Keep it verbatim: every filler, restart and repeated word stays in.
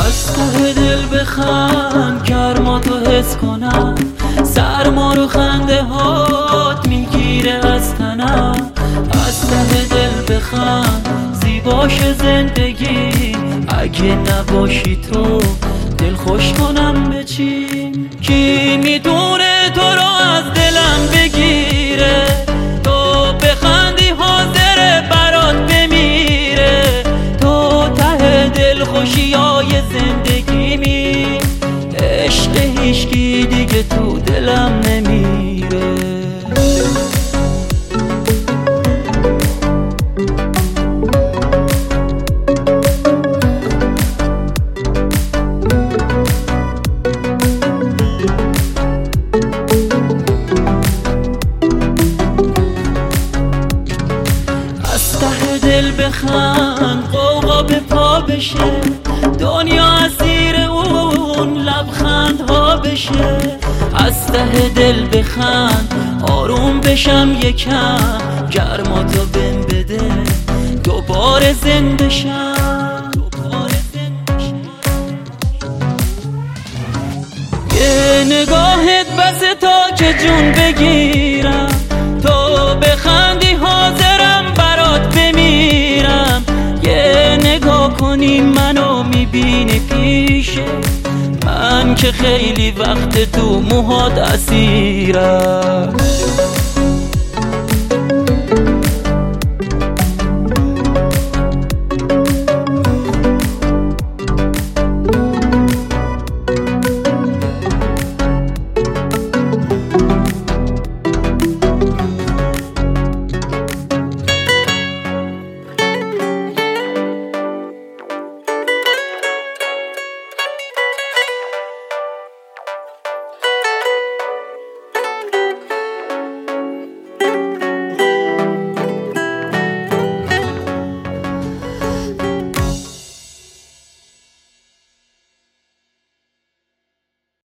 از ته دل بخند گرماتو حس کنم، سرما رو خنده هات میگیره از تنم. از ته دل بخند زیباش زندگی، اگه نباشی تو دل خوش کنم به چی؟ کی میدونه تو رو از دلم بگیره، تو بخندی حاضر برات بمیره. تو ته دل خوشیای زندگیمی، عشق هیچکی دیگه تو دلم نمیره. دل بخند قوقا به پا بشه، دنیا اسیر اون لبخندها بشه. از ته دل بخند آروم بشم یکم، گرماتو بهم بده دوباره زنده شم. یه نگاهت بسه تا که جون بگیرم، تو بخندی حاضرم برات بمیرم. یه نگاه کنی منو میبینی پیشه من، که خیلی وقت تو موهات اسیرم.